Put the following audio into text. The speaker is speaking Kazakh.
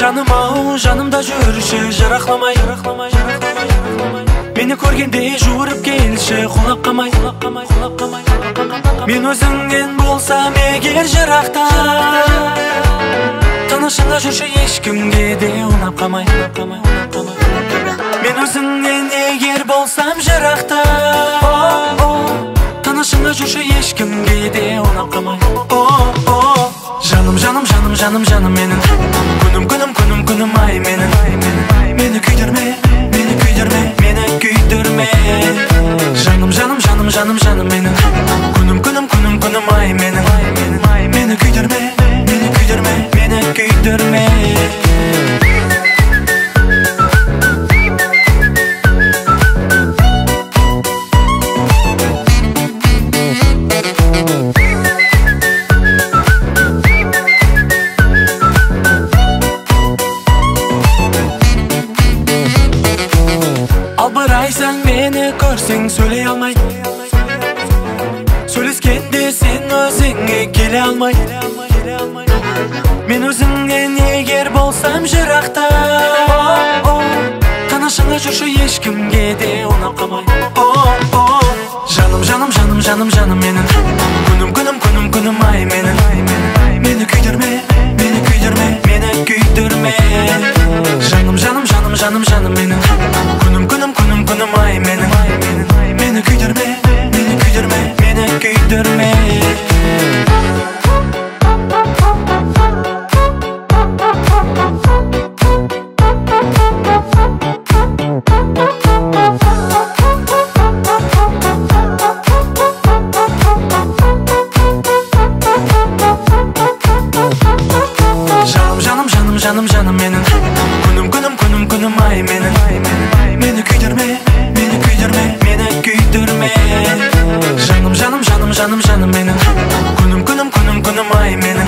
Жаным ау, жанымда жүрші, жырақламай мені көргенде жуырып келші, құлап қамай. Мен өзіңнен болсам егер жырақта, тынышыңда жүрші, ешкімге де ұнап қамай. Мен өзіңнен егер болсам жырақта, тынышыңда жүрші, ешкімге де ұнап қамай. Жаным, жаным, жаным, жаным, жаным менің, күнім, күнім, күнім, күнім ай менің. Мені күйдірме, мені күйдірме, мені күйдірме. Жаным, жаным, жаным, жаным, жаным менің, күнім, күнім, күнім, күнім ай менің. Мені күйдірме, мені күйдірме, мені күйдірме. Албырайсаң мені көрсең сөйлей алмай, сөйлескенде сен өзіңе келе алмай. Мен өзіңнен егер болсам жырақта, тынышыңда жүрші, ешкімге де ұнап қамай. Жаным, жаным, жаным, жаным, жаным менің, күнім, күнім, күнім, күнім ай менің. Мені күйдірме, мені күйдірме, мені күйдірме. Жаным, жаным, жаным, жаным, жаным менің, күнім, күнім, күнім, күнім ай менің. Мені күйдірме, мені күйдірме, мені күйдірме. Жаным, жаным менің, күнім, күнім, күнім, күнім ай менің. Мені күйдірме, мені күйдірме, мені күйдірме. Жаным, жаным, жаным, жаным, жаным менің, күнім, күнім, күнім, күнім ай менің.